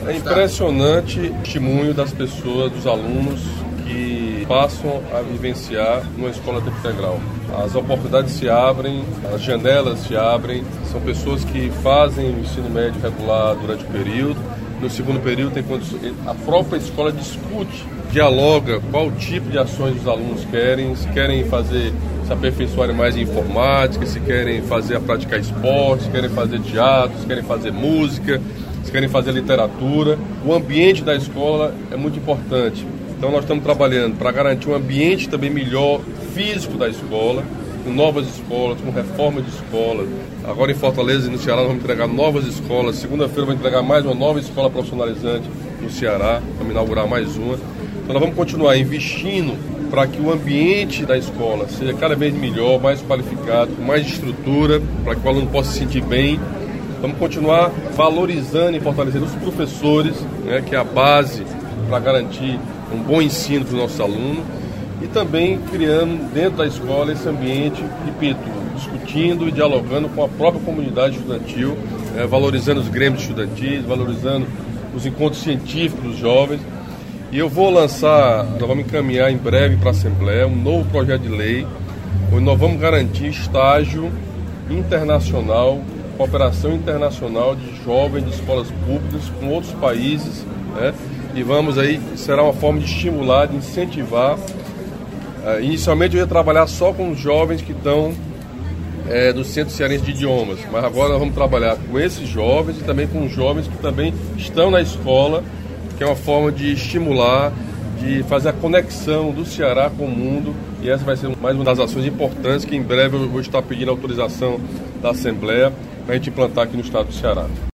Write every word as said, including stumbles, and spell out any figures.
É impressionante o testemunho das pessoas, dos alunos que passam a vivenciar numa escola tempo integral. As oportunidades se abrem, as janelas se abrem, são pessoas que fazem o ensino médio regular durante o período. No segundo período, tem condições, a própria escola discute, dialoga qual tipo de ações os alunos querem, se querem fazer, se aperfeiçoarem mais em informática, se querem fazer a praticar esporte, se querem fazer teatro, se querem fazer música, se querem fazer literatura. O ambiente da escola é muito importante. Então nós estamos trabalhando para garantir um ambiente também melhor físico da escola, com novas escolas, com reforma de escolas. Agora em Fortaleza e no Ceará nós vamos entregar novas escolas. Segunda-feira vamos entregar mais uma nova escola profissionalizante no Ceará, vamos inaugurar mais uma. Então nós vamos continuar investindo para que o ambiente da escola seja cada vez melhor, mais qualificado, com mais estrutura, para que o aluno possa se sentir bem. Vamos continuar valorizando e fortalecendo os professores, né, que é a base para garantir um bom ensino para os nossos alunos. E também criando dentro da escola esse ambiente, repito, discutindo e dialogando com a própria comunidade estudantil, é, valorizando os grêmios estudantis, valorizando os encontros científicos dos jovens. E eu vou lançar, nós vamos encaminhar em breve para a Assembleia um novo projeto de lei, onde nós vamos garantir estágio internacional, cooperação internacional de jovens de escolas públicas com outros países, né? E vamos aí, será uma forma de estimular, de incentivar. Uh, inicialmente eu ia trabalhar só com os jovens que estão é, do Centro Cearense de Idiomas, mas agora nós vamos trabalhar com esses jovens e também com os jovens que também estão na escola, que é uma forma de estimular, de fazer a conexão do Ceará com o mundo, e essa vai ser mais uma das ações importantes que em breve eu vou estar pedindo autorização da Assembleia para a gente implantar aqui no estado do Ceará.